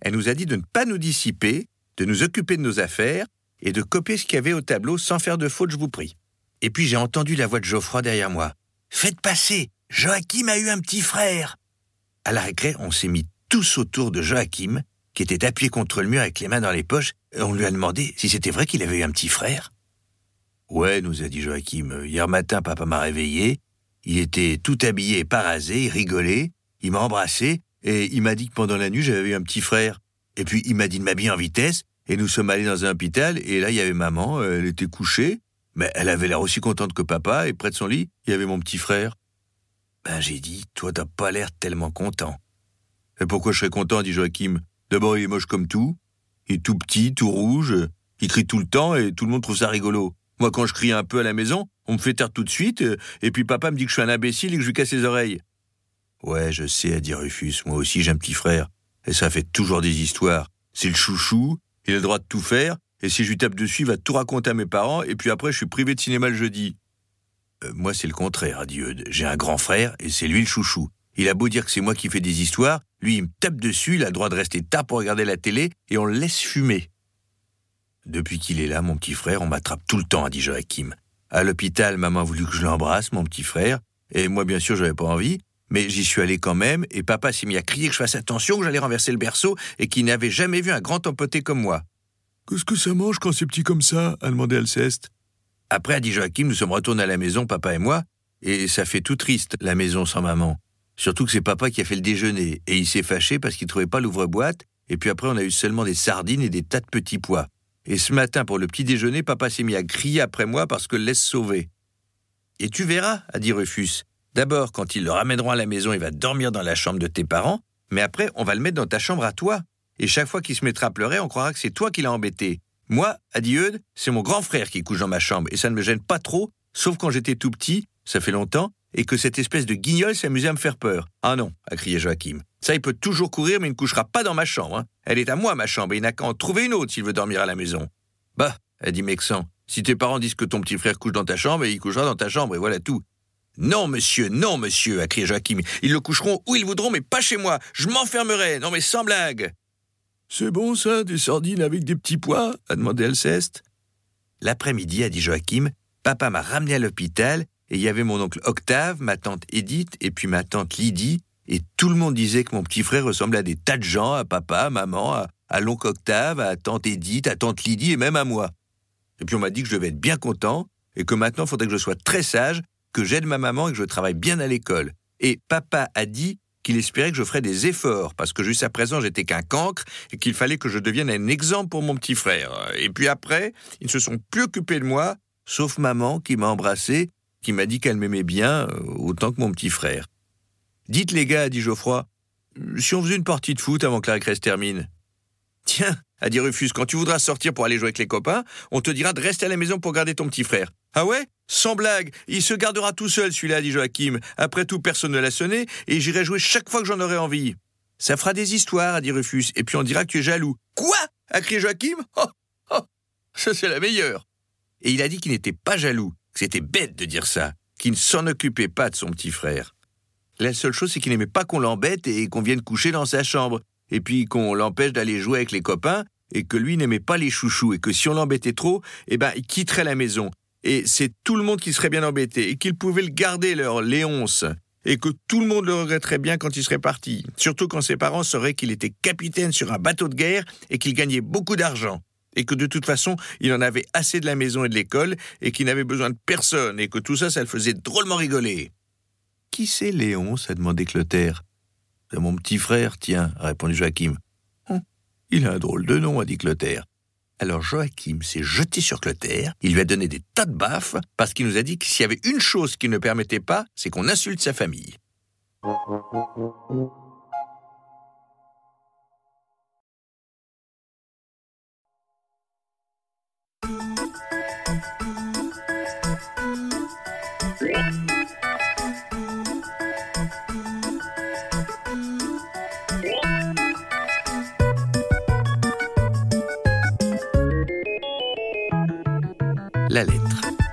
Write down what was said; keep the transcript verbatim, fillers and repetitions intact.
elle nous a dit de ne pas nous dissiper, de nous occuper de nos affaires et de copier ce qu'il y avait au tableau sans faire de faute, je vous prie. Et puis j'ai entendu la voix de Geoffroy derrière moi. « Faites passer, Joachim a eu un petit frère !» À la récré, on s'est mis tous autour de Joachim, qui était appuyé contre le mur avec les mains dans les poches, et on lui a demandé si c'était vrai qu'il avait eu un petit frère. « Ouais, nous a dit Joachim, hier matin, papa m'a réveillé, il était tout habillé et pas rasé, il rigolait, il m'a embrassé, et il m'a dit que pendant la nuit, j'avais eu un petit frère. Et puis, il m'a dit de m'habiller en vitesse, et nous sommes allés dans un hôpital, et là, il y avait maman, elle était couchée, mais elle avait l'air aussi contente que papa, et près de son lit, il y avait mon petit frère. » Ben, j'ai dit, toi, t'as pas l'air tellement content. « Et pourquoi je serais content ?» dit Joachim. « D'abord, il est moche comme tout, il est tout petit, tout rouge, il crie tout le temps, et tout le monde trouve ça rigolo. Moi, quand je crie un peu à la maison, on me fait taire tout de suite, et puis papa me dit que je suis un imbécile et que je lui casse les oreilles. » Ouais, je sais, a dit Rufus, moi aussi j'ai un petit frère, et ça fait toujours des histoires. C'est le chouchou, il a le droit de tout faire, et si je lui tape dessus, il va tout raconter à mes parents, et puis après, je suis privé de cinéma le jeudi. Euh, moi, c'est le contraire, a dit Eudes. J'ai un grand frère, et c'est lui le chouchou. Il a beau dire que c'est moi qui fais des histoires, lui, il me tape dessus, il a le droit de rester tard pour regarder la télé, et on le laisse fumer. Depuis qu'il est là, mon petit frère, on m'attrape tout le temps, a dit Joachim. À l'hôpital, maman a voulu que je l'embrasse, mon petit frère, et moi, bien sûr, j'avais pas envie, mais j'y suis allé quand même, et papa s'est mis à crier que je fasse attention, que j'allais renverser le berceau, et qu'il n'avait jamais vu un grand empoté comme moi. « Qu'est-ce que ça mange quand c'est petit comme ça ?» a demandé Alceste. Après, a dit Joachim, nous sommes retournés à la maison, papa et moi, et ça fait tout triste, la maison sans maman. Surtout que c'est papa qui a fait le déjeuner, et il s'est fâché parce qu'il trouvait pas l'ouvre-boîte, et puis après on a eu seulement des sardines et des tas de petits pois. Et ce matin, pour le petit déjeuner, papa s'est mis à crier après moi parce que laisse sauver. « Et tu verras, a dit Rufus. D'abord, quand ils le ramèneront à la maison, il va dormir dans la chambre de tes parents, mais après, on va le mettre dans ta chambre à toi. Et chaque fois qu'il se mettra à pleurer, on croira que c'est toi qui l'as embêté. Moi, a dit Eudes, c'est mon grand frère qui couche dans ma chambre, et ça ne me gêne pas trop, sauf quand j'étais tout petit, ça fait longtemps, et que cette espèce de guignol s'amusait à me faire peur. Ah non, a crié Joachim. Ça, il peut toujours courir, mais il ne couchera pas dans ma chambre. Hein. Elle est à moi, ma chambre, et il n'a qu'à en trouver une autre s'il veut dormir à la maison. Bah, a dit Mexan, si tes parents disent que ton petit frère couche dans ta chambre, il couchera dans ta chambre, et voilà tout. Non, monsieur, non, monsieur, a crié Joachim. Ils le coucheront où ils voudront, mais pas chez moi. Je m'enfermerai, non mais sans blague. C'est bon ça, des sardines avec des petits pois, a demandé Alceste. L'après-midi, a dit Joachim, papa m'a ramené à l'hôpital, et il y avait mon oncle Octave, ma tante Édith, et puis ma tante Lydie, et tout le monde disait que mon petit frère ressemblait à des tas de gens, à papa, à maman, à, à l'oncle Octave, à tante Édith, à tante Lydie, et même à moi. Et puis on m'a dit que je devais être bien content, et que maintenant il faudrait que je sois très sage, que j'aide ma maman et que je travaille bien à l'école. Et papa a dit qu'il espérait que je ferais des efforts, parce que jusqu'à présent, j'étais qu'un cancre, et qu'il fallait que je devienne un exemple pour mon petit frère. Et puis après, ils ne se sont plus occupés de moi, sauf maman qui m'a embrassé, qui m'a dit qu'elle m'aimait bien, autant que mon petit frère. « Dites les gars, a dit Geoffroy, si on faisait une partie de foot avant que la récré se termine ?»« Tiens, a dit Rufus, quand tu voudras sortir pour aller jouer avec les copains, on te dira de rester à la maison pour garder ton petit frère. »« Ah ouais ? Sans blague, il se gardera tout seul, celui-là, dit Joachim. Après tout, personne ne l'a sonné, et j'irai jouer chaque fois que j'en aurai envie. »« Ça fera des histoires, a dit Rufus, et puis on dira que tu es jaloux. »« Quoi ?» a crié Joachim. « Oh, oh, ça c'est la meilleure. » Et il a dit qu'il n'était pas jaloux, que c'était bête de dire ça, qu'il ne s'en occupait pas de son petit frère. La seule chose, c'est qu'il n'aimait pas qu'on l'embête et qu'on vienne coucher dans sa chambre, et puis qu'on l'empêche d'aller jouer avec les copains, et que lui n'aimait pas les chouchous, et que si on l'embêtait trop, eh ben, il quitterait la maison. Et c'est tout le monde qui serait bien embêté, et qu'ils pouvaient le garder, leur Léonce, et que tout le monde le regretterait bien quand il serait parti, surtout quand ses parents sauraient qu'il était capitaine sur un bateau de guerre et qu'il gagnait beaucoup d'argent, et que de toute façon, il en avait assez de la maison et de l'école, et qu'il n'avait besoin de personne, et que tout ça, ça le faisait drôlement rigoler. « Qui c'est Léonce ?» a demandé Clotaire. « C'est mon petit frère, tiens, » a répondu Joachim. Hum, « Il a un drôle de nom, » a dit Clotaire. Alors Joachim s'est jeté sur Clotaire, il lui a donné des tas de baffes, parce qu'il nous a dit que s'il y avait une chose qu'il ne permettait pas, c'est qu'on insulte sa famille. La lettre.